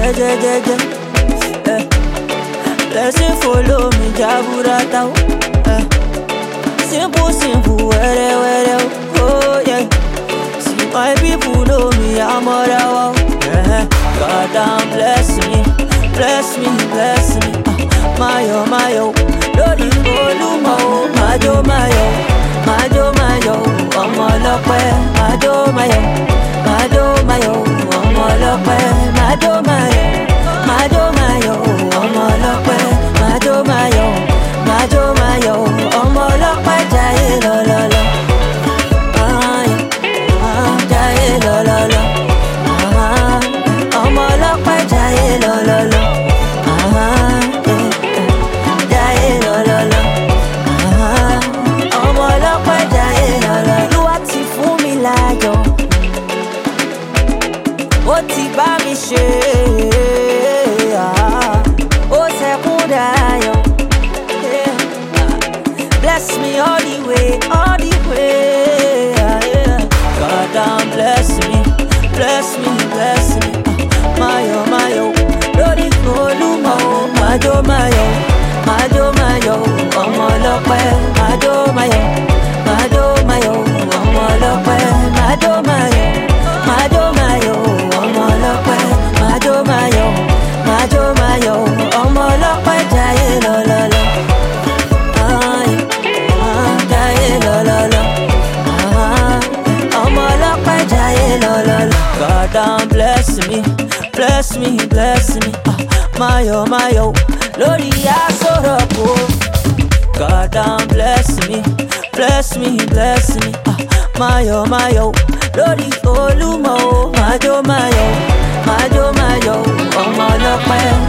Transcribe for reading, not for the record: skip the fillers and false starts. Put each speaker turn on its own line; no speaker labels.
Blessing follow me, Jaburata. Simple, where, oh yeah. See my people know me, I'm all out. God damn, bless me. Mayo, Lodi Olumo, Majo, Omolope, Majo, Omolope, Majo, Omolope, Omolope, Jaye lo. Jaye lo. Omolope, Jaye lo. Jaye lo. Omolope, Jaye lo. Olúwa ti fún mi láyọ̀, ó ti bá mi ṣe, ó ṣẹ́kún dayọ̀. Bless me all the way. God damn, bless me. Mayo, Lodi Olumo, Majo, Omolope, Majo, Omolope, Majo, Omolope, Omolope, Jaye lo. God damn, bless me. Mayo, Lori Asoroko. God damn, bless me. Mayo, Lori Olumo, Majo, Omolope.